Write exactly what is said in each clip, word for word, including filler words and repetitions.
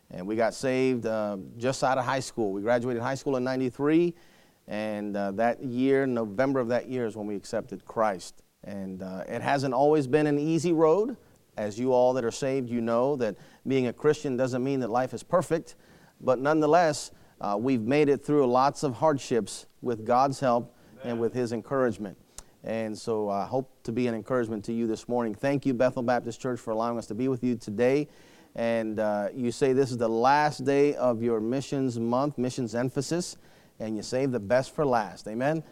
And we got saved uh, just out of high school. We graduated high school in ninety-three, and uh, that year, November of that year, is when we accepted Christ. And uh, it hasn't always been an easy road. As you all that are saved, you know that being a Christian doesn't mean that life is perfect. But nonetheless, uh, we've made it through lots of hardships with God's help and with His encouragement. And so I hope to be an encouragement to you this morning. Thank you, Bethel Baptist Church, for allowing us to be with you today. And uh, you say this is the last day of your missions month, missions emphasis, and you save the best for last. Amen?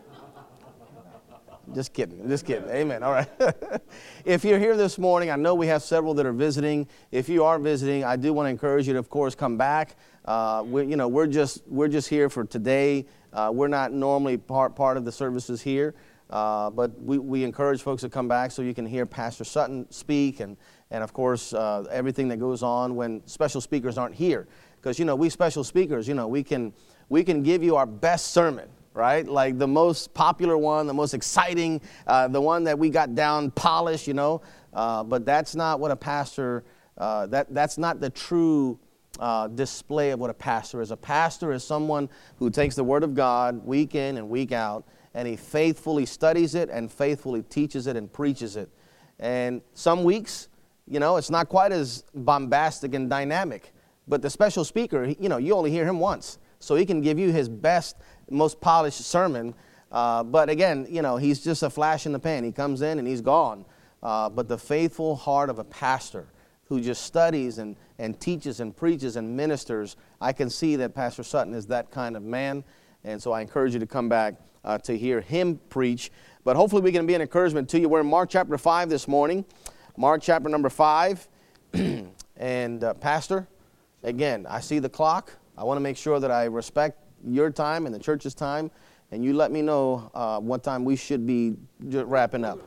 Just kidding. Just kidding. Amen. All right. If you're here this morning, I know we have several that are visiting. If you are visiting, I do want to encourage you to, of course, come back. Uh, we, you know, we're just we're just here for today. Uh, we're not normally part part of the services here, uh, but we, we encourage folks to come back so you can hear Pastor Sutton speak and. And, of course, uh, everything that goes on when special speakers aren't here. Because, you know, we special speakers, you know, we can we can give you our best sermon, right? Like the most popular one, the most exciting, uh, the one that we got down polished, you know. Uh, but that's not what a pastor, uh, that that's not the true uh, display of what a pastor is. A pastor is someone who takes the Word of God week in and week out, and he faithfully studies it and faithfully teaches it and preaches it. And some weeks, you know, it's not quite as bombastic and dynamic. But the special speaker, you know, you only hear him once. So he can give you his best, most polished sermon. Uh, but again, you know, he's just a flash in the pan. He comes in and he's gone. Uh, but the faithful heart of a pastor who just studies and, and teaches and preaches and ministers, I can see that Pastor Sutton is that kind of man. And so I encourage you to come back uh, to hear him preach. But hopefully we can be an encouragement to you. We're in Mark chapter five this morning. Mark chapter number five, and uh, Pastor, again, I see the clock. I want to make sure that I respect your time and the church's time, and you let me know uh, what time we should be wrapping up.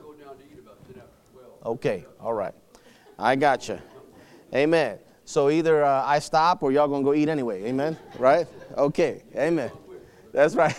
Okay, all right. I got you. Amen. So either uh, I stop or y'all going to go eat anyway. Amen? Right? Okay. Amen. That's right.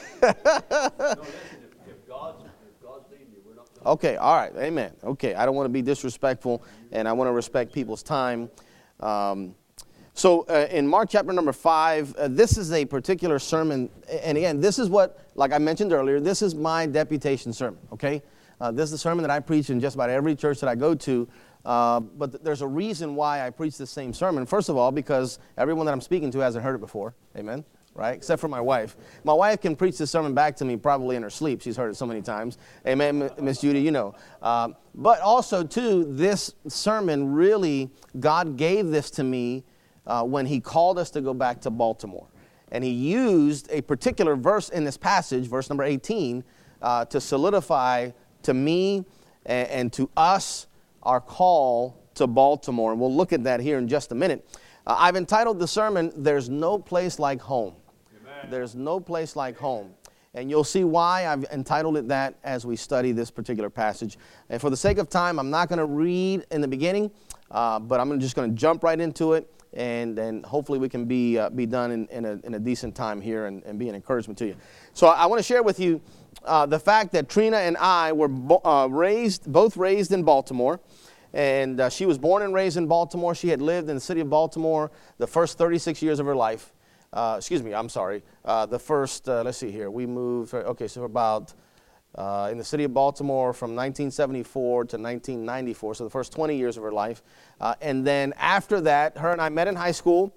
Okay, all right, amen. Okay, I don't want to be disrespectful, and I want to respect people's time. Um, so uh, in Mark chapter number five, uh, this is a particular sermon, and again, this is what, like I mentioned earlier, this is my deputation sermon, okay? Uh, this is the sermon that I preach in just about every church that I go to, uh, but th- there's a reason why I preach the same sermon. First of all, because everyone that I'm speaking to hasn't heard it before, amen? Right, except for my wife. My wife can preach this sermon back to me probably in her sleep. She's heard it so many times. Amen, Miss Judy, you know. Um, but also, too, this sermon really, God gave this to me uh, when He called us to go back to Baltimore. And He used a particular verse in this passage, verse number eighteen, uh, to solidify to me and, and to us our call to Baltimore. And we'll look at that here in just a minute. Uh, I've entitled the sermon, There's No Place Like Home. Amen. There's no place like home. And you'll see why I've entitled it that as we study this particular passage. And for the sake of time, I'm not going to read in the beginning, uh, but I'm just going to jump right into it. And, and hopefully we can be uh, be done in, in, a, in a decent time here and, and be an encouragement to you. So I want to share with you uh, the fact that Trina and I were bo- uh, raised, both raised in Baltimore. And uh, she was born and raised in Baltimore. She had lived in the city of Baltimore the first thirty-six years of her life. Uh, excuse me, I'm sorry. Uh, the first, uh, let's see here. We moved, okay, so about uh, in the city of Baltimore from nineteen seventy-four to nineteen ninety-four, so the first twenty years of her life. Uh, and then after that, her and I met in high school.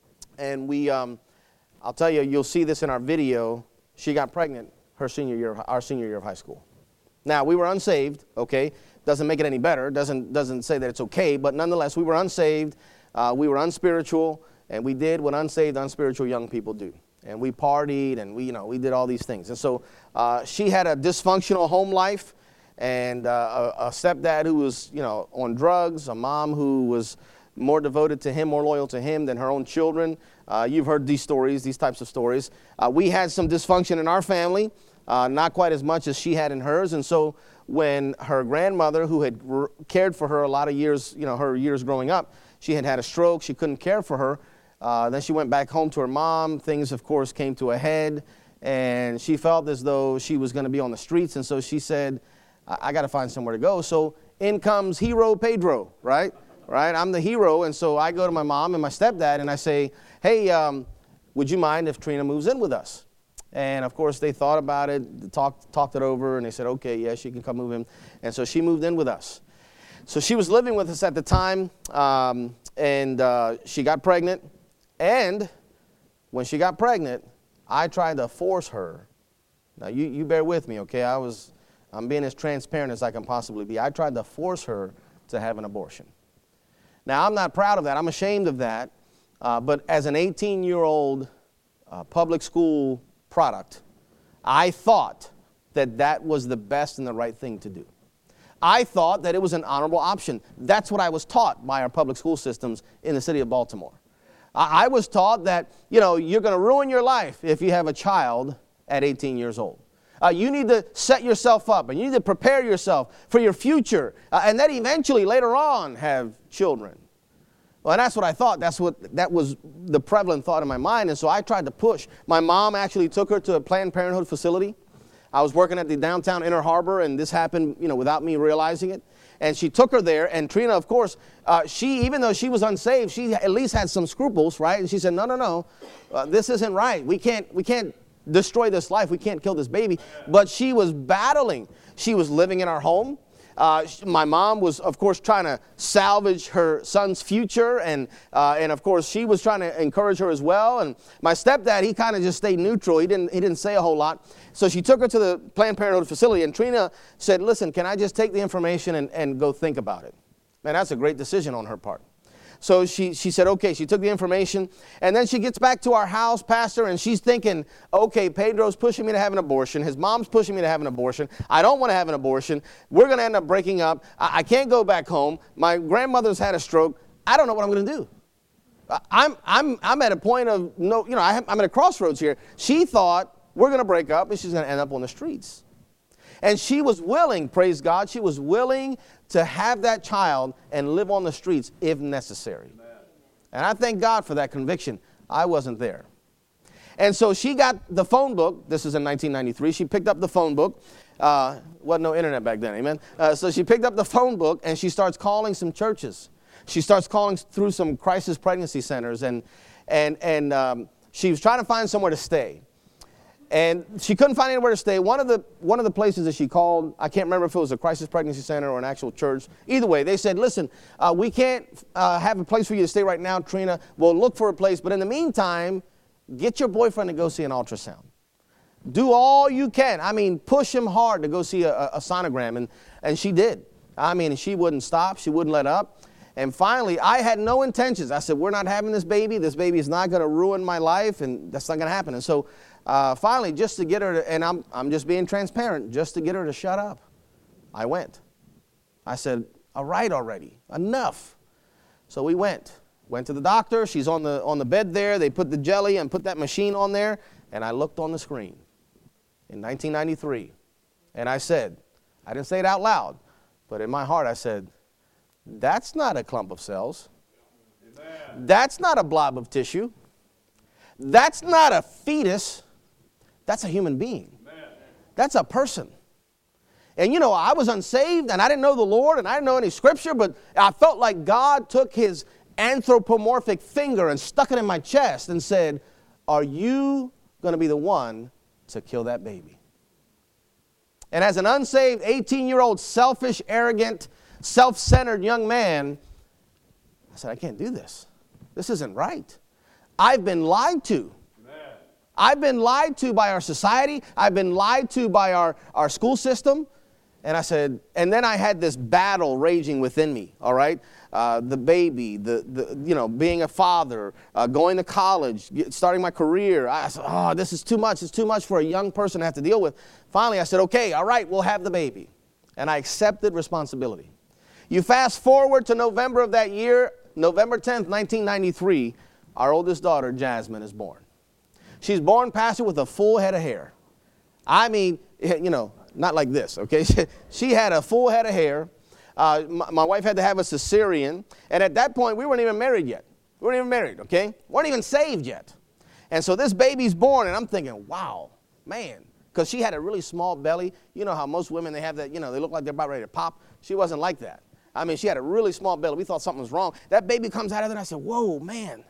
And we, um, I'll tell you, you'll see this in our video. She got pregnant her senior year, our senior year of high school. Now, we were unsaved, okay? Doesn't make it any better. Doesn't doesn't say that it's okay. But nonetheless, we were unsaved. Uh, we were unspiritual, and we did what unsaved, unspiritual young people do. And we partied, and we you know we did all these things. And so uh, she had a dysfunctional home life, and uh, a, a stepdad who was you know on drugs, a mom who was more devoted to him, more loyal to him than her own children. Uh, you've heard these stories, these types of stories. Uh, we had some dysfunction in our family, uh, not quite as much as she had in hers, and so. When her grandmother, who had r- cared for her a lot of years, you know, her years growing up, she had had a stroke. She couldn't care for her. Uh, then she went back home to her mom. Things, of course, came to a head, and she felt as though she was going to be on the streets. And so she said, I, I got to find somewhere to go. So in comes hero Pedro, right? right? I'm the hero, and so I go to my mom and my stepdad, and I say, hey, um, would you mind if Trina moves in with us? And, of course, they thought about it, talked, talked it over, and they said, okay, yeah, she can come move in. And so she moved in with us. So she was living with us at the time, um, and uh, she got pregnant. And when she got pregnant, I tried to force her. Now, you, you bear with me, okay? I was, I'm being as transparent as I can possibly be. I tried to force her to have an abortion. Now, I'm not proud of that. I'm ashamed of that. Uh, but as an eighteen-year-old uh, public school product, I thought that that was the best and the right thing to do. I thought that it was an honorable option. That's what I was taught by our public school systems in the city of Baltimore. I, I was taught that, you know, you're going to ruin your life if you have a child at eighteen years old. Uh, you need to set yourself up, and you need to prepare yourself for your future, uh, and then eventually later on have children. Well, and that's what I thought. That's what, that was the prevalent thought in my mind, and so I tried to push. My mom actually took her to a Planned Parenthood facility. I was working at the downtown Inner Harbor, and this happened, you know, without me realizing it. And she took her there, and Trina, of course, uh, she, even though she was unsaved, she at least had some scruples, right? And she said, no, no, no, uh, this isn't right. We can't, we can't destroy this life. We can't kill this baby. But she was battling. She was living in our home. Uh, my mom was, of course, trying to salvage her son's future, and uh, and of course she was trying to encourage her as well. And my stepdad, he kind of just stayed neutral. He didn't he didn't say a whole lot. So she took her to the Planned Parenthood facility, and Trina said, "Listen, can I just take the information and, and go think about it?" Man, that's a great decision on her part. So she, she said, okay, she took the information, and then she gets back to our house, Pastor, and she's thinking, okay, Pedro's pushing me to have an abortion. His mom's pushing me to have an abortion. I don't want to have an abortion. We're going to end up breaking up. I, I can't go back home. My grandmother's had a stroke. I don't know what I'm going to do. I'm, I'm, I'm at a point of, no, you know, I have, I'm at a crossroads here. She thought we're going to break up, and she's going to end up on the streets. And she was willing, praise God, she was willing to have that child and live on the streets if necessary. Amen. And I thank God for that conviction. I wasn't there. And so she got the phone book. This is in nineteen ninety-three. She picked up the phone book. Uh, wasn't no internet back then, amen? Uh, so she picked up the phone book, and she starts calling some churches. She starts calling through some crisis pregnancy centers, and, and, and um, she was trying to find somewhere to stay. And she couldn't find anywhere to stay. One of the one of the places that she called, I can't remember if it was a crisis pregnancy center or an actual church. Either way, they said, listen, uh, we can't uh, have a place for you to stay right now, Trina. We'll look for a place. But in the meantime, get your boyfriend to go see an ultrasound. Do all you can. I mean, push him hard to go see a, a sonogram. And, and she did. I mean, she wouldn't stop. She wouldn't let up. And finally, I had no intentions. I said, we're not having this baby. This baby is not going to ruin my life, and that's not going to happen. And so uh, finally, just to get her to, and I'm, I'm just being transparent, just to get her to shut up, I went. I said, all right already, enough. So we went. Went to the doctor. She's on the, on the bed there. They put the jelly and put that machine on there. And I looked on the screen in nineteen ninety-three. And I said, I didn't say it out loud, but in my heart I said, that's not a clump of cells. Amen. That's not a blob of tissue. That's not a fetus. That's a human being. Amen. That's a person. And you know, I was unsaved and I didn't know the Lord and I didn't know any scripture, but I felt like God took his anthropomorphic finger and stuck it in my chest and said, are you going to be the one to kill that baby? And as an unsaved eighteen-year-old selfish, arrogant, self-centered young man, I said, I can't do this. This isn't right. I've been lied to. Amen. I've been lied to by our society. I've been lied to by our, our school system. And I said, and then I had this battle raging within me, all right? Uh, the baby, the, the you know, being a father, uh, going to college, get, starting my career. I said, oh, this is too much. It's too much for a young person to have to deal with. Finally, I said, okay, all right, we'll have the baby. And I accepted responsibility. You fast forward to November of that year, November tenth, nineteen ninety-three, our oldest daughter, Jasmine, is born. She's born, Pastor, with a full head of hair. I mean, you know, not like this, okay? She had a full head of hair. Uh, my, my wife had to have a cesarean. And at that point, we weren't even married yet. We weren't even married, okay? We weren't even saved yet. And so this baby's born, and I'm thinking, wow, man. Because she had a really small belly. You know how most women, they have that, you know, they look like they're about ready to pop. She wasn't like that. I mean, she had a really small belly. We thought something was wrong. That baby comes out of there, and I said, whoa, man.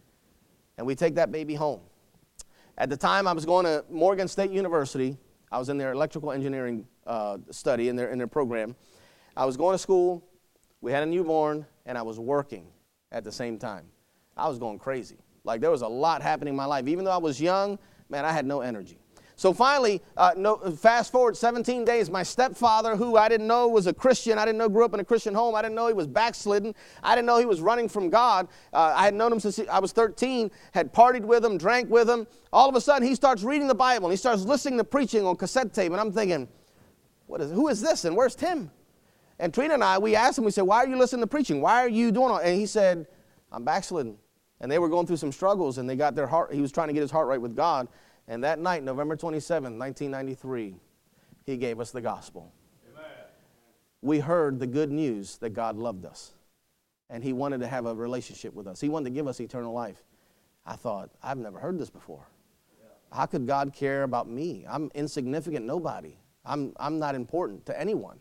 And we take that baby home. At the time, I was going to Morgan State University. I was in their electrical engineering uh, study in their, in their program. I was going to school. We had a newborn, and I was working at the same time. I was going crazy. Like, there was a lot happening in my life. Even though I was young, man, I had no energy. So finally, uh, no, fast forward seventeen days, my stepfather, who I didn't know was a Christian, I didn't know grew up in a Christian home, I didn't know he was backslidden, I didn't know he was running from God. Uh, I had known him since I was thirteen, had partied with him, drank with him. All of a sudden, he starts reading the Bible, and he starts listening to preaching on cassette tape, and I'm thinking, what is, who is this, and where's Tim? And Trina and I, we asked him, we said, why are you listening to preaching? Why are you doing all? And he said, I'm backslidden. And they were going through some struggles, and they got their heart, he was trying to get his heart right with God. And that night, November twenty-seventh, nineteen ninety-three, he gave us the gospel. Amen. We heard the good news that God loved us, and he wanted to have a relationship with us. He wanted to give us eternal life. I thought, I've never heard this before. Yeah. How could God care about me? I'm insignificant nobody. I'm, I'm not important to anyone.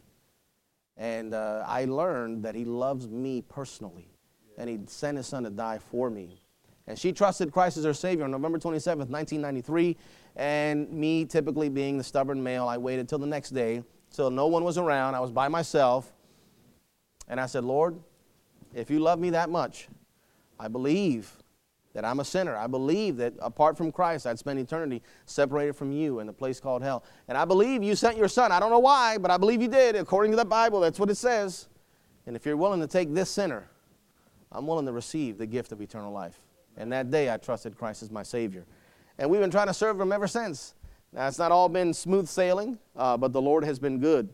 And uh, I learned that he loves me personally, yeah. and he sent his son to die for me. And she trusted Christ as her Savior on November twenty-seventh, nineteen ninety-three. And me, typically being the stubborn male, I waited till the next day, till no one was around. I was by myself. And I said, Lord, if you love me that much, I believe that I'm a sinner. I believe that apart from Christ, I'd spend eternity separated from you in a place called hell. And I believe you sent your son. I don't know why, but I believe you did. According to the Bible, that's what it says. And if you're willing to take this sinner, I'm willing to receive the gift of eternal life. And that day, I trusted Christ as my Savior. And we've been trying to serve him ever since. Now, it's not all been smooth sailing, uh, but the Lord has been good.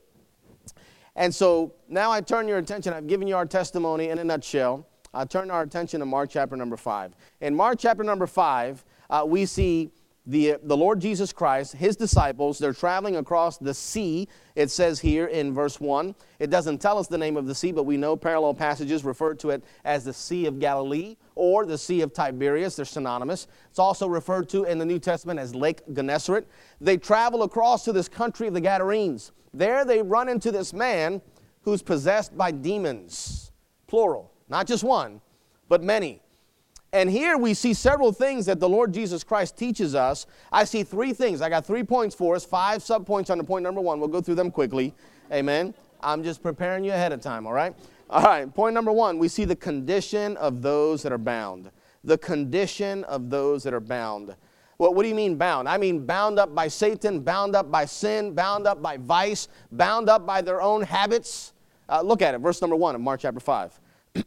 And so now I turn your attention. I've given you our testimony in a nutshell. I turn our attention to Mark chapter number five. In Mark chapter number five, uh, we see the, the Lord Jesus Christ, his disciples, they're traveling across the sea. It says here in verse one. It doesn't tell us the name of the sea, but we know parallel passages refer to it as the Sea of Galilee or the Sea of Tiberias. They're synonymous. It's also referred to in the New Testament as Lake Gennesaret. They travel across to this country of the Gadarenes. There they run into this man who's possessed by demons, plural, not just one, but many. And here we see several things that the Lord Jesus Christ teaches us. I see three things. I got three points for us, five subpoints under point number one. We'll go through them quickly. Amen. I'm just preparing you ahead of time, all right? All right, point number one, we see the condition of those that are bound. The condition of those that are bound. Well, what do you mean bound? I mean bound up by Satan, bound up by sin, bound up by vice, bound up by their own habits. Uh, look at it, verse number one of Mark chapter five.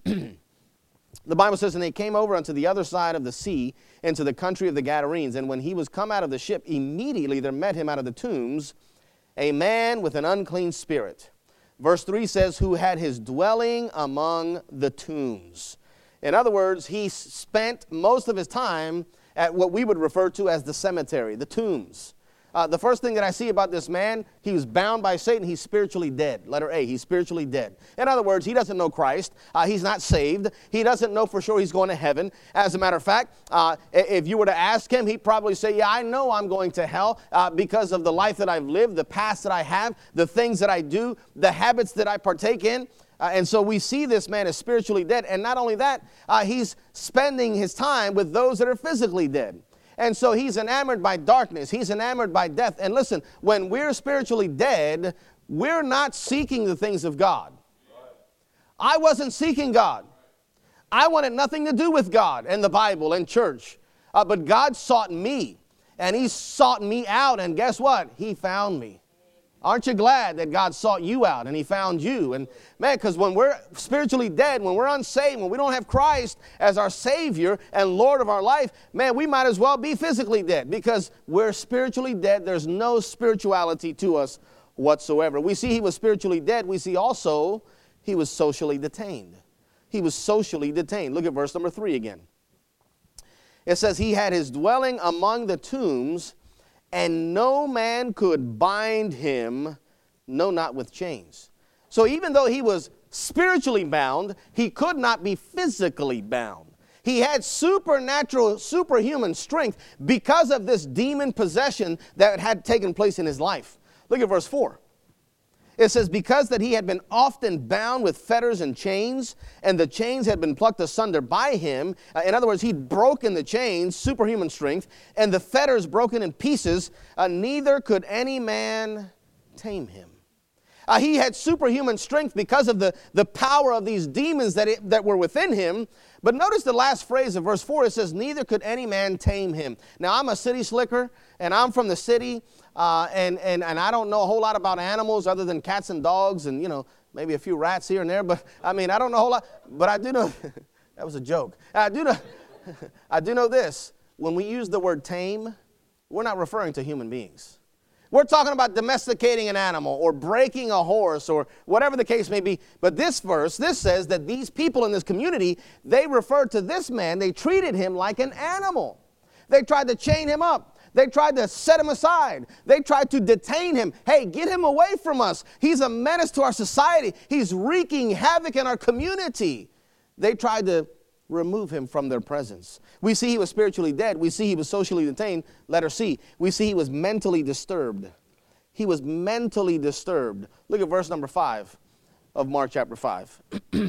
The Bible says, and they came over unto the other side of the sea, into the country of the Gadarenes. And when he was come out of the ship, immediately there met him out of the tombs a man with an unclean spirit. Verse three says, who had his dwelling among the tombs. In other words, he spent most of his time at what we would refer to as the cemetery, the tombs. Uh, the first thing that I see about this man, he was bound by Satan. He's spiritually dead. Letter A, he's spiritually dead. In other words, he doesn't know Christ. Uh, he's not saved. He doesn't know for sure he's going to heaven. As a matter of fact, uh, if you were to ask him, he'd probably say, yeah, I know I'm going to hell uh, because of the life that I've lived, the past that I have, the things that I do, the habits that I partake in. Uh, and so we see this man is spiritually dead. And not only that, uh, he's spending his time with those that are physically dead. And so he's enamored by darkness. He's enamored by death. And listen, when we're spiritually dead, we're not seeking the things of God. I wasn't seeking God. I wanted nothing to do with God and the Bible and church. Uh, but God sought me. And he sought me out. And guess what? He found me. Aren't you glad that God sought you out and he found you? And man, because when we're spiritually dead, when we're unsaved, when we don't have Christ as our Savior and Lord of our life, man, we might as well be physically dead because we're spiritually dead. There's no spirituality to us whatsoever. We see he was spiritually dead. We see also he was socially detained. He was socially detained. Look at verse number three again. It says he had his dwelling among the tombs, and no man could bind him, no, not with chains. So even though he was spiritually bound, he could not be physically bound. He had supernatural, superhuman strength because of this demon possession that had taken place in his life. Look at verse four. It says, because that he had been often bound with fetters and chains, and the chains had been plucked asunder by him. Uh, in other words, he'd broken the chains, superhuman strength, and the fetters broken in pieces. Uh, neither could any man tame him. Uh, he had superhuman strength because of the, the power of these demons that, it, that were within him. But notice the last phrase of verse four. It says, neither could any man tame him. Now, I'm a city slicker, and I'm from the city, uh, and, and, and I don't know a whole lot about animals other than cats and dogs and, you know, maybe a few rats here and there. But, I mean, I don't know a whole lot. But I do know, that was a joke. I do know, I do know this. When we use the word tame, we're not referring to human beings. We're talking about domesticating an animal or breaking a horse or whatever the case may be. But this verse, this says that these people in this community, they referred to this man, they treated him like an animal. They tried to chain him up. They tried to set him aside. They tried to detain him. Hey, get him away from us. He's a menace to our society. He's wreaking havoc in our community. They tried to remove him from their presence. We see he was spiritually dead. We see he was socially detained. Letter C. We see he was mentally disturbed. He was mentally disturbed. Look at verse number five of Mark chapter five.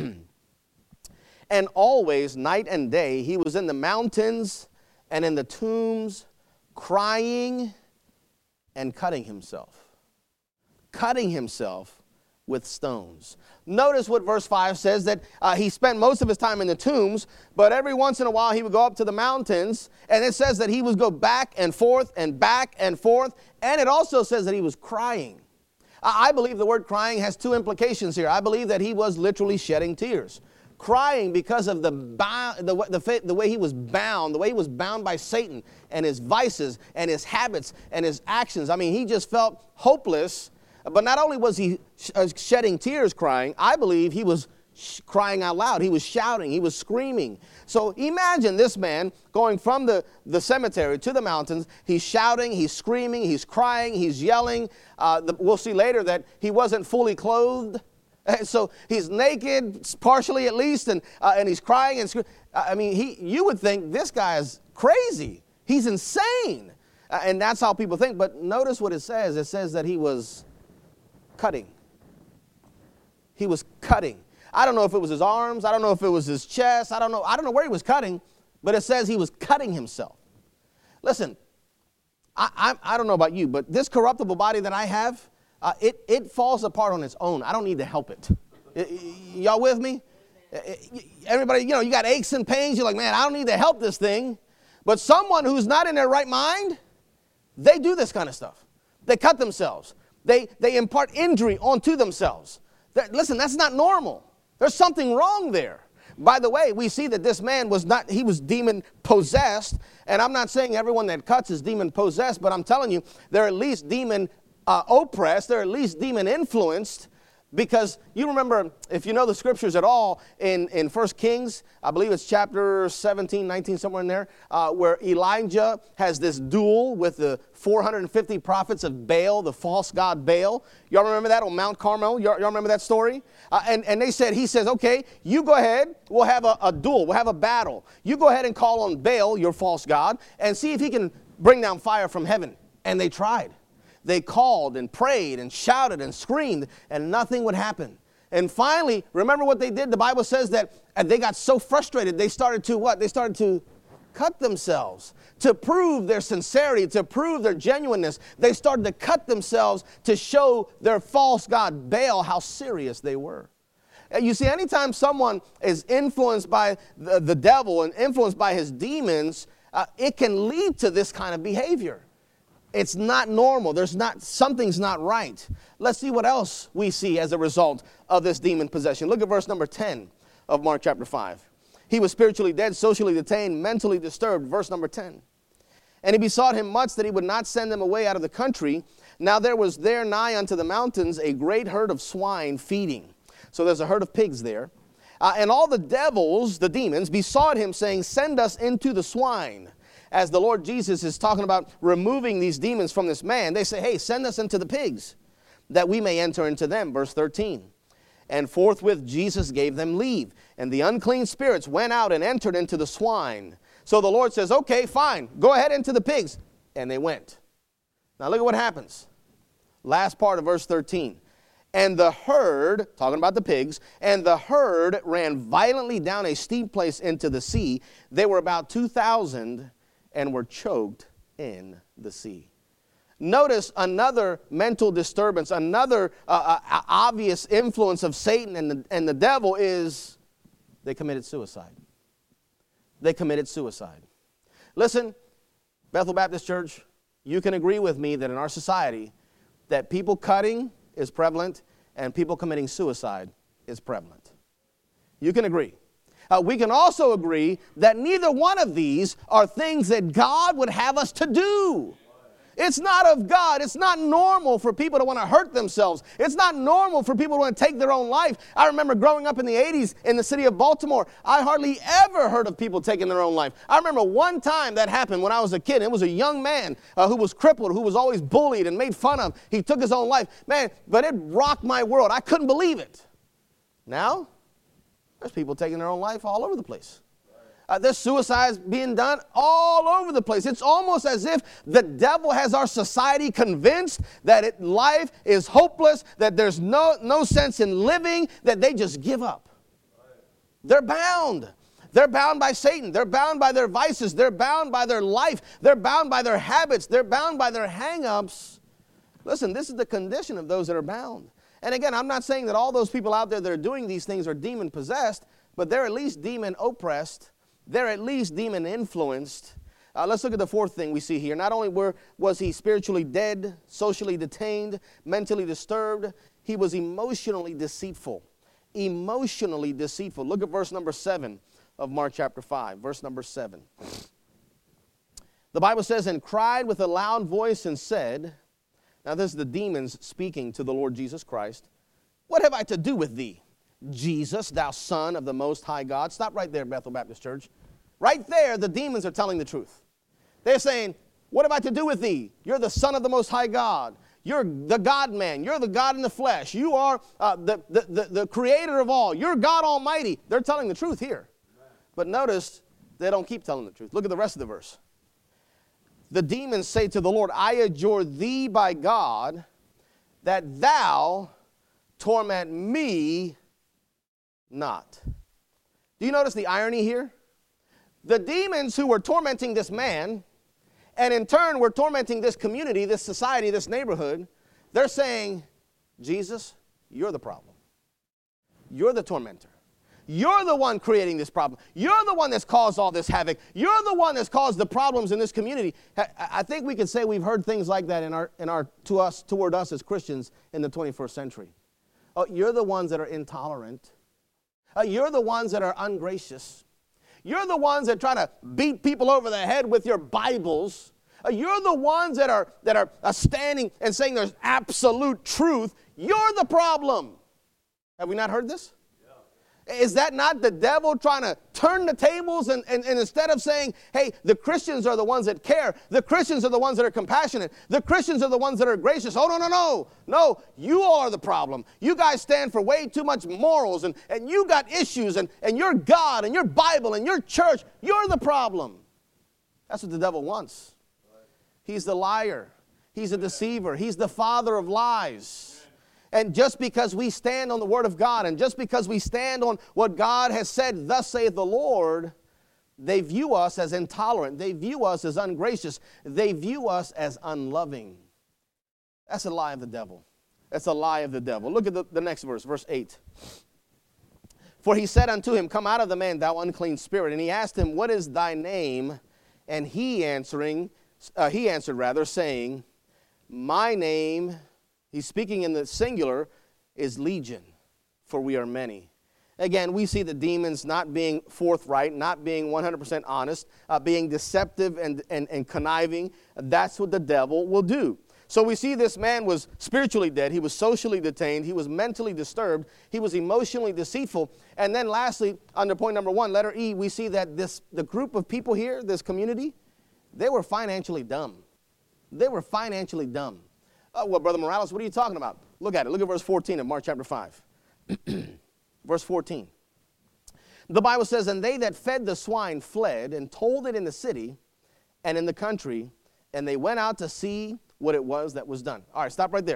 And always, night and day, he was in the mountains and in the tombs, crying and cutting himself. Cutting himself with stones. Notice what verse five says, that uh, he spent most of his time in the tombs, but every once in a while he would go up to the mountains, and it says that he would go back and forth and back and forth, and it also says that he was crying. I, I believe the word crying has two implications here. I believe that he was literally shedding tears. Crying because of the, the, the, the way he was bound, the way he was bound by Satan and his vices and his habits and his actions. I mean, he just felt hopeless. But not only was he sh- uh, shedding tears crying, I believe he was sh- crying out loud. He was shouting. He was screaming. So imagine this man going from the, the cemetery to the mountains. He's shouting. He's screaming. He's crying. He's yelling. Uh, the, we'll see later that he wasn't fully clothed. So he's naked, partially at least, and, uh, and he's crying. and screaming. I mean, he, you would think this guy is crazy. He's insane. Uh, and that's how people think. But notice what it says. It says that he was cutting. He was cutting. I don't know if it was his arms. I don't know if it was his chest. I don't know. I don't know where he was cutting, but it says he was cutting himself. Listen, I, I, I don't know about you, but this corruptible body that I have, uh, it, it falls apart on its own. I don't need to help it. Y- y- y'all with me? Everybody, you know, you got aches and pains. You're like, man, I don't need to help this thing. But someone who's not in their right mind, they do this kind of stuff. They cut themselves. They, they impart injury onto themselves. That, listen, that's not normal. There's something wrong there. By the way, we see that this man was not, he was demon possessed. And I'm not saying everyone that cuts is demon possessed, but I'm telling you, they're at least demon uh, oppressed. They're at least demon influenced. Because you remember, if you know the scriptures at all, in, in First Kings, I believe it's chapter seventeen, nineteen, somewhere in there, uh, where Elijah has this duel with the four hundred fifty prophets of Baal, the false god Baal. Y'all remember that on Mount Carmel? Y'all, y'all remember that story? Uh, and, and they said, he says, okay, you go ahead, we'll have a, a duel, we'll have a battle. You go ahead and call on Baal, your false god, and see if he can bring down fire from heaven. And they tried. They called and prayed and shouted and screamed, and nothing would happen. And finally, remember what they did? The Bible says that they got so frustrated, they started to what? They started to cut themselves to prove their sincerity, to prove their genuineness. They started to cut themselves to show their false god Baal how serious they were. You see, anytime someone is influenced by the, the devil and influenced by his demons, uh, it can lead to this kind of behavior. It's not normal. There's not, something's not right. Let's see what else we see as a result of this demon possession. Look at verse number ten of Mark chapter five. He was spiritually dead, socially detained, mentally disturbed. Verse number ten. And he besought him much that he would not send them away out of the country. Now there was there nigh unto the mountains a great herd of swine feeding. So there's a herd of pigs there. Uh, and all the devils, the demons, besought him, saying, send us into the swine. As the Lord Jesus is talking about removing these demons from this man, they say, hey, send us into the pigs, that we may enter into them. Verse thirteen. And forthwith Jesus gave them leave. And the unclean spirits went out and entered into the swine. So the Lord says, okay, fine, go ahead into the pigs. And they went. Now look at what happens. Last part of verse thirteen. And the herd, talking about the pigs, and the herd ran violently down a steep place into the sea. They were about two thousand and were choked in the sea. Notice another mental disturbance, another uh, uh, obvious influence of Satan and the, and the devil is they committed suicide. They committed suicide. Listen, Bethel Baptist Church, you can agree with me that in our society, that people cutting is prevalent and people committing suicide is prevalent. You can agree. Uh, we can also agree that neither one of these are things that God would have us to do. It's not of God. It's not normal for people to want to hurt themselves. It's not normal for people to want to take their own life. I remember growing up in the eighties in the city of Baltimore, I hardly ever heard of people taking their own life. I remember one time that happened when I was a kid. It was a young man uh, who was crippled, who was always bullied and made fun of. He took his own life. Man, but it rocked my world. I couldn't believe it. Now, there's people taking their own life all over the place. Uh, there's suicides being done all over the place. It's almost as if the devil has our society convinced that it, life is hopeless, that there's no, no sense in living, that they just give up. They're bound. They're bound by Satan. They're bound by their vices. They're bound by their life. They're bound by their habits. They're bound by their hang-ups. Listen, this is the condition of those that are bound. And again, I'm not saying that all those people out there that are doing these things are demon-possessed, but they're at least demon-oppressed. They're at least demon-influenced. Uh, let's look at the fourth thing we see here. Not only were, was he spiritually dead, socially detained, mentally disturbed, he was emotionally deceitful. Emotionally deceitful. Look at verse number seven of Mark chapter five. Verse number seven. The Bible says, and cried with a loud voice and said, now this is the demons speaking to the Lord Jesus Christ, what have I to do with thee, Jesus, thou Son of the Most High God? Stop right there, Bethel Baptist Church. Right there, the demons are telling the truth. They're saying, what have I to do with thee? You're the Son of the Most High God. You're the God-man. You're the God in the flesh. You are uh, the, the, the, the creator of all. You're God Almighty. They're telling the truth here. But notice, they don't keep telling the truth. Look at the rest of the verse. The demons say to the Lord, I adjure thee by God that thou torment me not. Do you notice the irony here? The demons who were tormenting this man, and in turn were tormenting this community, this society, this neighborhood, they're saying, Jesus, you're the problem. You're the tormentor. You're the one creating this problem. You're the one that's caused all this havoc. You're the one that's caused the problems in this community. I think we could say we've heard things like that in our, in our, to us, toward us as Christians in the twenty-first century. Oh, you're the ones that are intolerant. Uh, you're the ones that are ungracious. You're the ones that try to beat people over the head with your Bibles. Uh, you're the ones that are, that are uh, standing and saying there's absolute truth. You're the problem. Have we not heard this? Is that not the devil trying to turn the tables and, and, and instead of saying, hey, the Christians are the ones that care. The Christians are the ones that are compassionate. The Christians are the ones that are gracious. Oh, no, no, no. No, you are the problem. You guys stand for way too much morals and, and you got issues and, and your God and your Bible and your church, you're the problem. That's what the devil wants. He's the liar. He's a deceiver. He's the father of lies. And just because we stand on the Word of God and just because we stand on what God has said, thus saith the Lord, they view us as intolerant. They view us as ungracious. They view us as unloving. That's a lie of the devil. That's a lie of the devil. Look at the, the next verse, verse eight. For he said unto him, come out of the man, thou unclean spirit. And he asked him, what is thy name? And he answering, uh, he answered rather, saying, my name, he's speaking in the singular, is Legion, for we are many. Again, we see the demons not being forthright, not being one hundred percent honest, uh, being deceptive and, and, and conniving. That's what the devil will do. So we see this man was spiritually dead. He was socially detained. He was mentally disturbed. He was emotionally deceitful. And then lastly, under point number one, letter E, we see that this the group of people here, this community, they were financially dumb. They were financially dumb. Oh, well, Brother Morales, what are you talking about? Look at it. Look at verse fourteen of Mark chapter five. Verse fourteen. The Bible says, and they that fed the swine fled and told it in the city and in the country, and they went out to see what it was that was done. All right, stop right there.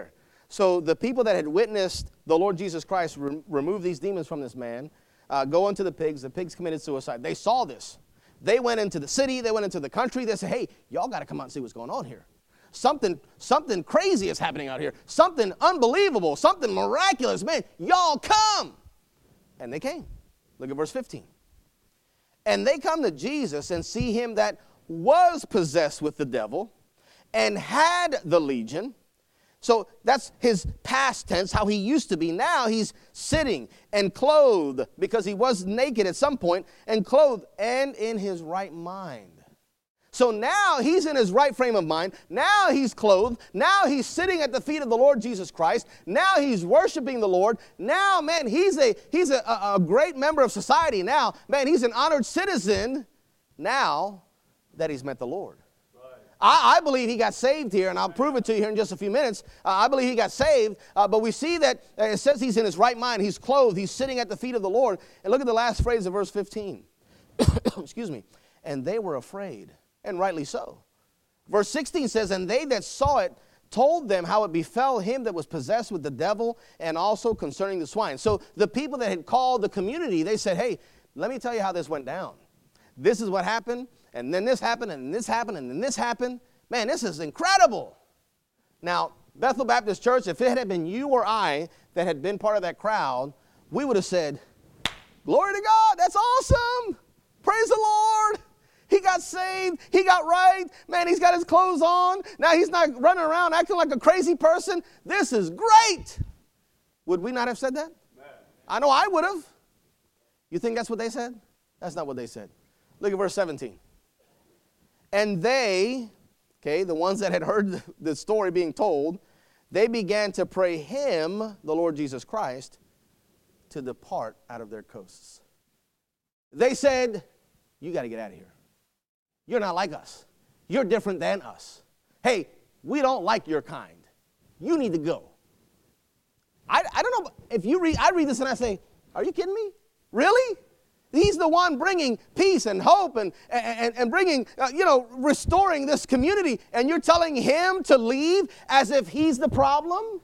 So the people that had witnessed the Lord Jesus Christ re- remove these demons from this man, uh, go into the pigs. The pigs committed suicide. They saw this. They went into the city. They went into the country. They said, hey, y'all got to come out and see what's going on here. Something, something crazy is happening out here. Something unbelievable. Something miraculous. Man, y'all come. And they came. Look at verse fifteen. And they come to Jesus and see him that was possessed with the devil and had the legion. So that's his past tense, how he used to be. Now he's sitting and clothed, because he was naked at some point, and clothed and in his right mind. So now he's in his right frame of mind. Now he's clothed. Now he's sitting at the feet of the Lord Jesus Christ. Now he's worshiping the Lord. Now, man, he's a he's a, a great member of society. Now, man, he's an honored citizen now that he's met the Lord. I, I believe he got saved here, and I'll prove it to you here in just a few minutes. Uh, I believe he got saved, uh, but we see that uh, it says he's in his right mind. He's clothed. He's sitting at the feet of the Lord. And look at the last phrase of verse fifteen. Excuse me. And they were afraid, and rightly so. Verse sixteen says, and they that saw it told them how it befell him that was possessed with the devil, and also concerning the swine. So the people that had called the community, they said, hey, let me tell you how this went down. This is what happened, and then this happened, and this happened, and then this happened. Man, this is incredible. Now, Bethel Baptist Church, if it had been you or I that had been part of that crowd, we would have said, glory to God, that's awesome. Praise the Lord. He got saved. He got right. Man, he's got his clothes on. Now he's not running around acting like a crazy person. This is great. Would we not have said that? I know I would have. You think that's what they said? That's not what they said. Look at verse seventeen. And they, okay, the ones that had heard the story being told, they began to pray him, the Lord Jesus Christ, to depart out of their coasts. They said, you got to get out of here. You're not like us. You're different than us. Hey, we don't like your kind. You need to go. I, I don't know if you read, I read this and I say, are you kidding me? Really? He's the one bringing peace and hope and, and, and bringing, uh, you know, restoring this community. And you're telling him to leave as if he's the problem?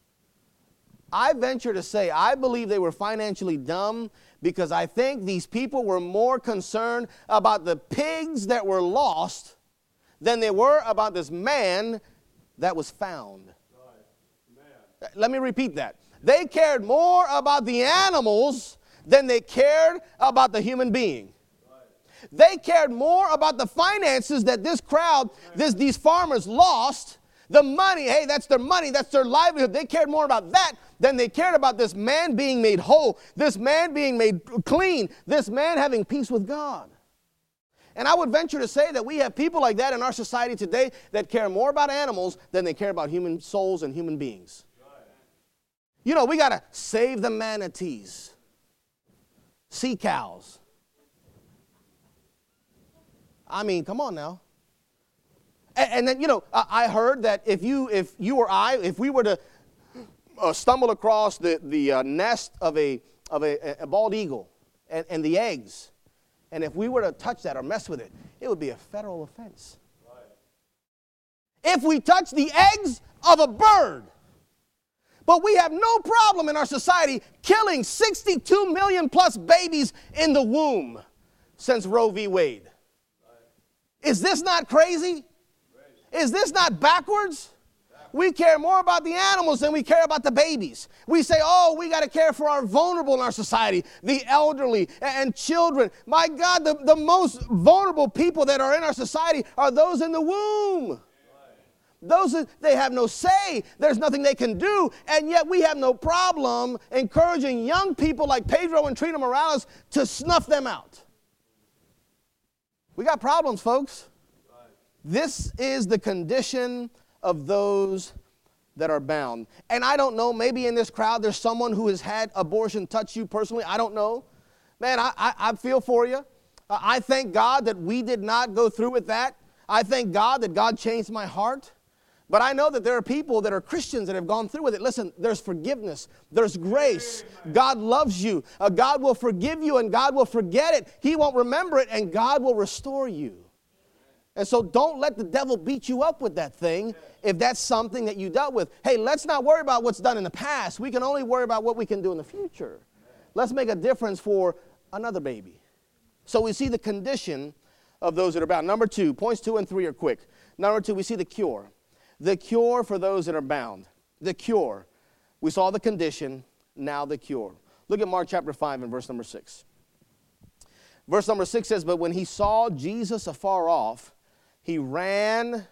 I venture to say I believe they were financially dumb, because I think these people were more concerned about the pigs that were lost than they were about this man that was found. Right. Let me repeat that. They cared more about the animals than they cared about the human being. Right. They cared more about the finances that this crowd, this, these farmers lost. The money, hey, that's their money, that's their livelihood. They cared more about that than they cared about this man being made whole, this man being made clean, this man having peace with God. And I would venture to say that we have people like that in our society today that care more about animals than they care about human souls and human beings. You know, we got to save the manatees, sea cows. I mean, come on now. And then, you know, I heard that if you if you or I, if we were to uh, stumble across the, the uh, nest of a of a, a bald eagle and, and the eggs, and if we were to touch that or mess with it, it would be a federal offense. Right. If we touch the eggs of a bird, but we have no problem in our society killing sixty-two million plus babies in the womb since Roe v. Wade. Right. Is this not crazy? Is this not backwards? We care more about the animals than we care about the babies. We say, oh, we got to care for our vulnerable in our society, the elderly and children. My God, the, the most vulnerable people that are in our society are those in the womb. Those, they have no say. There's nothing they can do. And yet we have no problem encouraging young people like Pedro and Trina Morales to snuff them out. We got problems, folks. This is the condition of those that are bound. And I don't know, maybe in this crowd there's someone who has had abortion touch you personally. I don't know. Man, I, I, I feel for you. I thank God that we did not go through with that. I thank God that God changed my heart. But I know that there are people that are Christians that have gone through with it. Listen, there's forgiveness. There's grace. God loves you. Uh, God will forgive you and God will forget it. He won't remember it and God will restore you. And so don't let the devil beat you up with that thing if that's something that you dealt with. Hey, let's not worry about what's done in the past. We can only worry about what we can do in the future. Let's make a difference for another baby. So we see the condition of those that are bound. Number two, points two and three are quick. Number two, we see the cure. The cure for those that are bound. The cure. We saw the condition, now the cure. Look at Mark chapter five and verse number six. Verse number six says, but when he saw Jesus afar off, he ran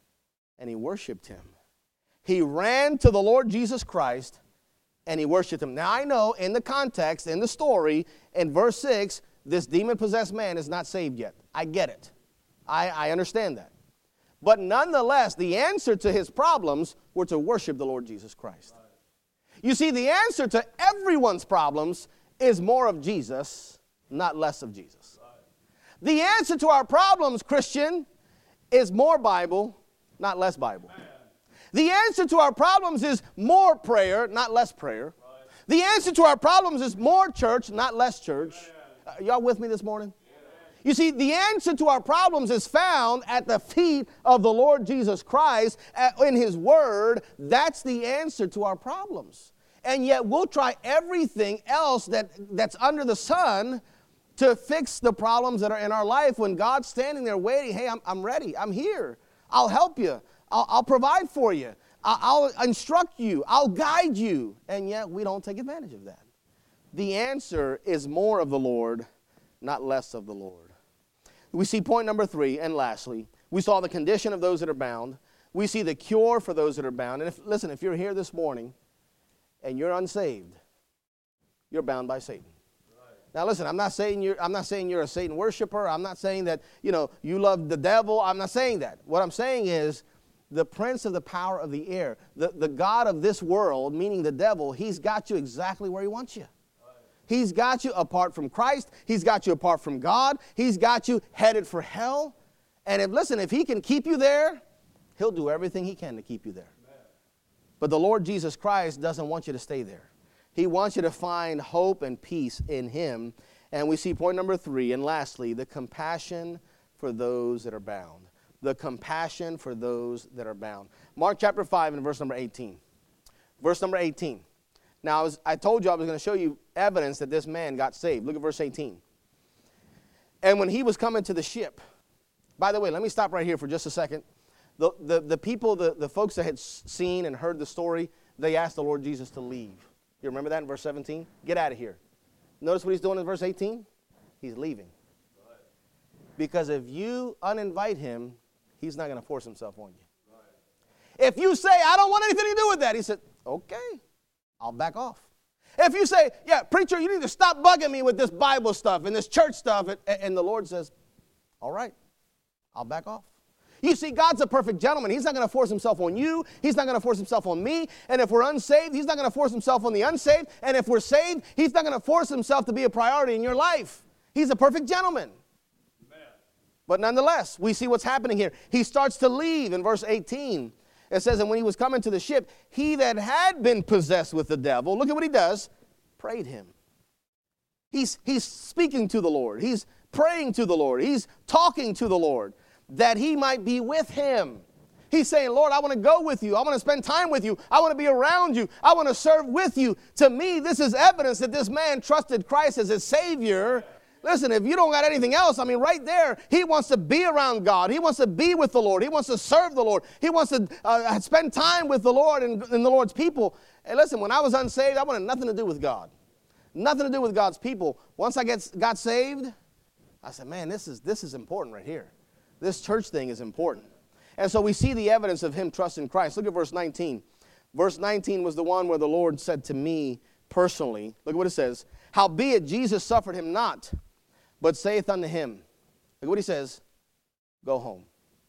and he worshiped him. He ran to the Lord Jesus Christ and he worshiped him. Now I know in the context, in the story, in verse six, this demon-possessed man is not saved yet. I get it. I, I understand that. But nonetheless, the answer to his problems were to worship the Lord Jesus Christ. You see, the answer to everyone's problems is more of Jesus, not less of Jesus. The answer to our problems, Christian, is more Bible, not less Bible. The answer to our problems is more prayer, not less prayer. The answer to our problems is more church, not less church. Uh, y'all with me this morning? You see, the answer to our problems is found at the feet of the Lord Jesus Christ in his word. That's the answer to our problems. And yet we'll try everything else that, that's under the sun to fix the problems that are in our life when God's standing there waiting. Hey, I'm, I'm ready. I'm here. I'll help you. I'll, I'll provide for you. I'll, I'll instruct you. I'll guide you. And yet we don't take advantage of that. The answer is more of the Lord, not less of the Lord. We see point number three, and lastly, we saw the condition of those that are bound. We see the cure for those that are bound. And if, listen, if you're here this morning and you're unsaved, you're bound by Satan. Right. Now listen, I'm not saying you're I'm not saying you're a Satan worshiper. I'm not saying that, you know, you love the devil. I'm not saying that. What I'm saying is the prince of the power of the air, the, the God of this world, meaning the devil, he's got you exactly where he wants you. He's got you apart from Christ. He's got you apart from God. He's got you headed for hell. And if, listen, if he can keep you there, he'll do everything he can to keep you there. Amen. But the Lord Jesus Christ doesn't want you to stay there. He wants you to find hope and peace in him. And we see point number three, and lastly, the compassion for those that are bound. The compassion for those that are bound. Mark chapter five and verse number eighteen. Verse number eighteen. Now, I, was, I told you I was going to show you evidence that this man got saved. Look at verse eighteen. And when he was coming to the ship, by the way, let me stop right here for just a second. The, the, the people, the, the folks that had seen and heard the story, they asked the Lord Jesus to leave. You remember that in verse seventeen? Get out of here. Notice what he's doing in verse eighteen? He's leaving. Because if you uninvite him, he's not going to force himself on you. If you say, I don't want anything to do with that, he said, okay. I'll back off. If you say, yeah, preacher, you need to stop bugging me with this Bible stuff and this church stuff, and, and the Lord says, all right, I'll back off. You see, God's a perfect gentleman. He's not going to force himself on you. He's not going to force himself on me. And if we're unsaved, he's not going to force himself on the unsaved. And if we're saved, he's not going to force himself to be a priority in your life. He's a perfect gentleman. Amen. But nonetheless, we see what's happening here. He starts to leave in verse eighteen. It says, and when he was coming to the ship, he that had been possessed with the devil, look at what he does, prayed him. He's, he's speaking to the Lord. He's praying to the Lord. He's talking to the Lord that he might be with him. He's saying, Lord, I want to go with you. I want to spend time with you. I want to be around you. I want to serve with you. To me, this is evidence that this man trusted Christ as his Savior. Listen, if you don't got anything else, I mean, right there, he wants to be around God. He wants to be with the Lord. He wants to serve the Lord. He wants to uh, spend time with the Lord and, and the Lord's people. And listen, when I was unsaved, I wanted nothing to do with God. Nothing to do with God's people. Once I get, got saved, I said, man, this is, this is important right here. This church thing is important. And so we see the evidence of him trusting Christ. Look at verse nineteen. Verse nineteen was the one where the Lord said to me personally, look at what it says, howbeit Jesus suffered him not, but saith unto him, look what he says, go home.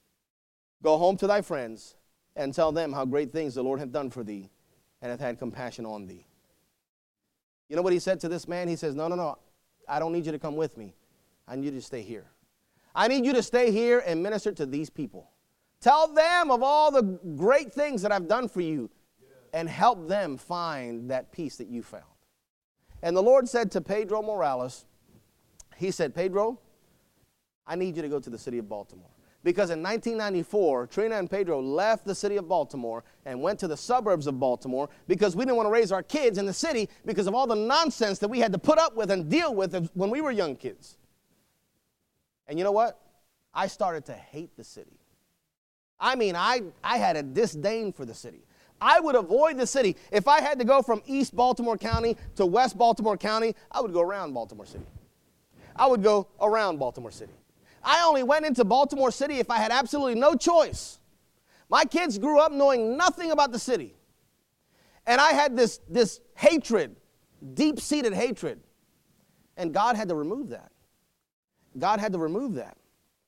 Go home to thy friends and tell them how great things the Lord hath done for thee and hath had compassion on thee. You know what he said to this man? He says, no, no, no, I don't need you to come with me. I need you to stay here. I need you to stay here and minister to these people. Tell them of all the great things that I've done for you and help them find that peace that you found. And the Lord said to Pedro Morales, he said, Pedro, I need you to go to the city of Baltimore. Because in nineteen ninety-four, Trina and Pedro left the city of Baltimore and went to the suburbs of Baltimore because we didn't want to raise our kids in the city because of all the nonsense that we had to put up with and deal with when we were young kids. And you know what? I started to hate the city. I mean, I, I had a disdain for the city. I would avoid the city. If I had to go from East Baltimore County to West Baltimore County, I would go around Baltimore City. I would go around Baltimore City. I only went into Baltimore City if I had absolutely no choice. My kids grew up knowing nothing about the city. And I had this, this hatred, deep-seated hatred. And God had to remove that. God had to remove that.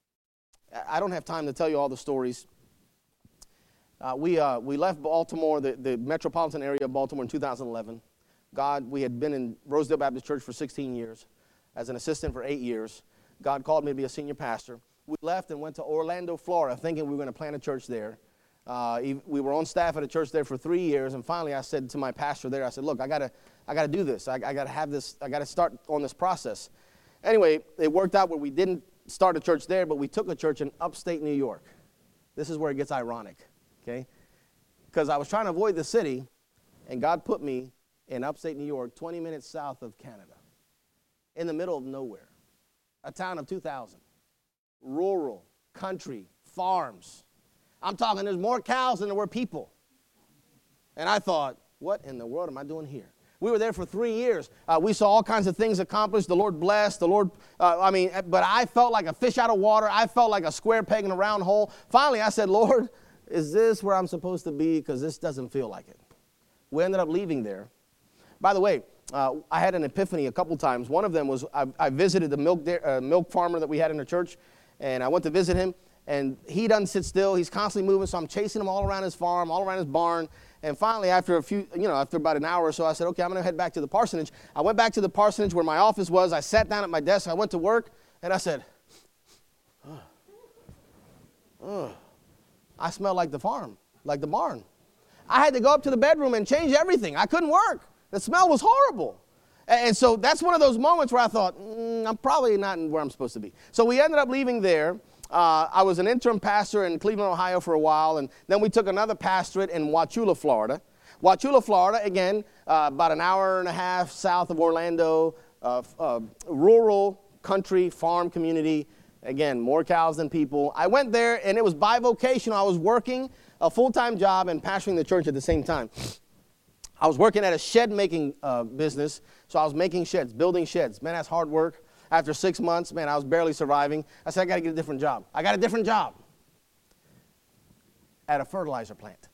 I don't have time to tell you all the stories. Uh, we, uh, we left Baltimore, the, the metropolitan area of Baltimore in two thousand eleven. God, we had been in Rosedale Baptist Church for sixteen years, as an assistant for eight years. God called me to be a senior pastor. We left and went to Orlando, Florida, thinking we were going to plant a church there. Uh, we were on staff at a church there for three years, and finally I said to my pastor there, I said, look, I got to I got to do this. I, I got to have this. I got to start on this process. Anyway, it worked out where we didn't start a church there, but we took a church in upstate New York. This is where it gets ironic, okay? Because I was trying to avoid the city, and God put me in upstate New York, twenty minutes south of Canada, in the middle of nowhere. A town of two thousand, rural, country, farms. I'm talking there's more cows than there were people. And I thought, what in the world am I doing here? We were there for three years. Uh, we saw all kinds of things accomplished. The Lord blessed. The Lord, uh, I mean, but I felt like a fish out of water. I felt like a square peg in a round hole. Finally, I said, Lord, is this where I'm supposed to be? Because this doesn't feel like it. We ended up leaving there. By the way, Uh, I had an epiphany a couple times. One of them was I, I visited the milk da- uh, milk farmer that we had in the church, and I went to visit him, and he doesn't sit still. He's constantly moving, so I'm chasing him all around his farm, all around his barn, and finally, after a few, you know, after about an hour or so, I said, okay, I'm going to head back to the parsonage. I went back to the parsonage where my office was. I sat down at my desk. I went to work, and I said, oh, oh. I smell like the farm, like the barn. I had to go up to the bedroom and change everything. I couldn't work. The smell was horrible. And so that's one of those moments where I thought, mm, I'm probably not where I'm supposed to be. So we ended up leaving there. Uh, I was an interim pastor in Cleveland, Ohio for a while, and then we took another pastorate in Wauchula, Florida. Wauchula, Florida, again, uh, about an hour and a half south of Orlando, uh, uh, rural country farm community. Again, more cows than people. I went there, and it was bivocational. I was working a full-time job and pastoring the church at the same time. I was working at a shed-making uh, business, so I was making sheds, building sheds. Man, that's hard work. After six months, man, I was barely surviving. I said, I got to get a different job. I got a different job at a fertilizer plant.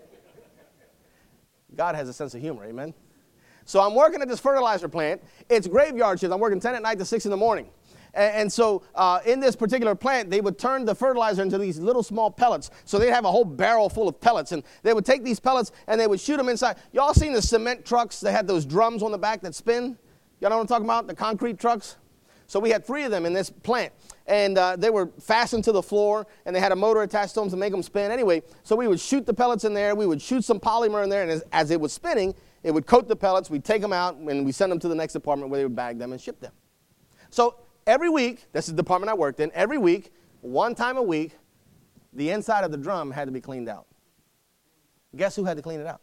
God has a sense of humor, amen? So I'm working at this fertilizer plant. It's graveyard shift. I'm working ten at night to six in the morning. And, and so uh, in this particular plant, they would turn the fertilizer into these little small pellets. So they'd have a whole barrel full of pellets. And they would take these pellets and they would shoot them inside. Y'all seen the cement trucks? They had those drums on the back that spin. Y'all know what I'm talking about? The concrete trucks? So we had three of them in this plant. And uh, they were fastened to the floor. And they had a motor attached to them to make them spin. Anyway, so we would shoot the pellets in there. We would shoot some polymer in there. And as, as it was spinning, it would coat the pellets. We'd take them out. And we send them to the next department where they would bag them and ship them. So every week, this is the department I worked in, every week, one time a week, the inside of the drum had to be cleaned out. Guess who had to clean it out?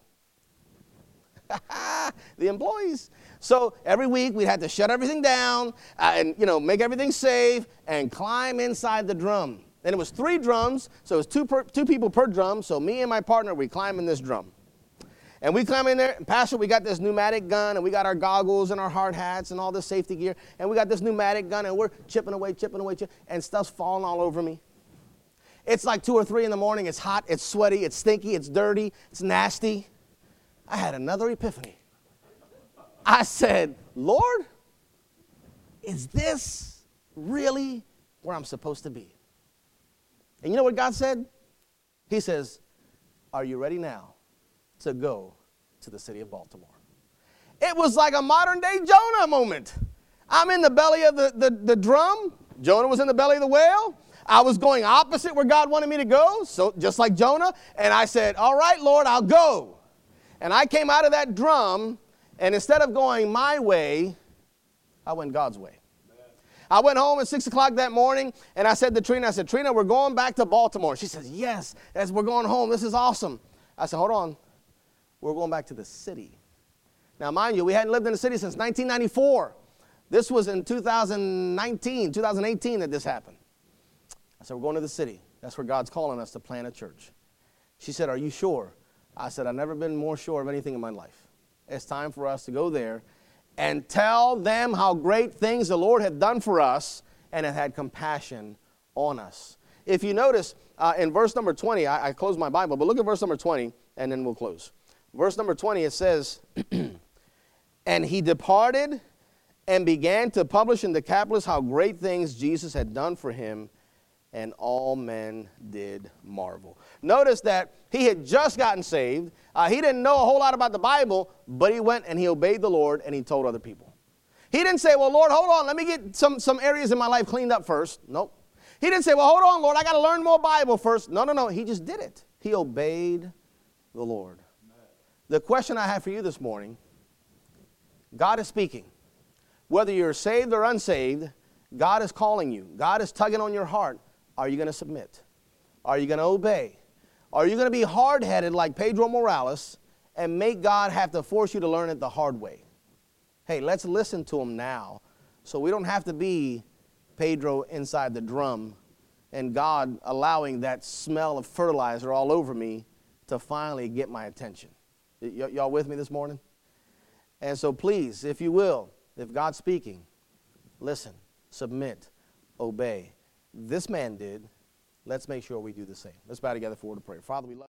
The employees. So every week we'd have to shut everything down uh, and, you know, make everything safe and climb inside the drum. And it was three drums, so it was two, per, two people per drum. So me and my partner, we climb in this drum. And we climb in there, and Pastor, we got this pneumatic gun, and we got our goggles and our hard hats and all this safety gear, and we got this pneumatic gun, and we're chipping away, chipping away, chip, and stuff's falling all over me. It's like two or three in the morning. It's hot, it's sweaty, it's stinky, it's dirty, it's nasty. I had another epiphany. I said, Lord, is this really where I'm supposed to be? And you know what God said? He says, are you ready now to go to the city of Baltimore? It was like a modern-day Jonah moment. I'm in the belly of the, the, the drum. Jonah was in the belly of the whale. I was going opposite where God wanted me to go, so just like Jonah. And I said, all right, Lord, I'll go. And I came out of that drum, and instead of going my way, I went God's way. I went home at six o'clock that morning, and I said to Trina, I said, Trina, we're going back to Baltimore. She says, yes, as we're going home. This is awesome. I said, hold on. We're going back to the city. Now, mind you, we hadn't lived in the city since nineteen ninety-four. This was in two thousand nineteen, two thousand eighteen that this happened. I said, we're going to the city. That's where God's calling us to plant a church. She said, are you sure? I said, I've never been more sure of anything in my life. It's time for us to go there and tell them how great things the Lord had done for us and had had compassion on us. If you notice, uh, in verse number twenty, I, I closed my Bible, but look at verse number twenty, and then we'll close. Verse number twenty, it says, and he departed and began to publish in Decapolis how great things Jesus had done for him, and all men did marvel. Notice that he had just gotten saved. Uh, he didn't know a whole lot about the Bible, but he went and he obeyed the Lord and he told other people. He didn't say, well, Lord, hold on, let me get some, some areas in my life cleaned up first. Nope. He didn't say, well, hold on, Lord, I got to learn more Bible first. No, no, no. He just did it. He obeyed the Lord. Amen. The question I have for you this morning, God is speaking. Whether you're saved or unsaved, God is calling you. God is tugging on your heart. Are you going to submit? Are you going to obey? Are you going to be hard-headed like Pedro Morales and make God have to force you to learn it the hard way? Hey, let's listen to him now so we don't have to be Pedro inside the drum and God allowing that smell of fertilizer all over me to finally get my attention. Y- y'all with me this morning? And so please, if you will, if God's speaking, listen, submit, obey. This man did. Let's make sure we do the same. Let's bow together for a word of prayer. Father, we love you.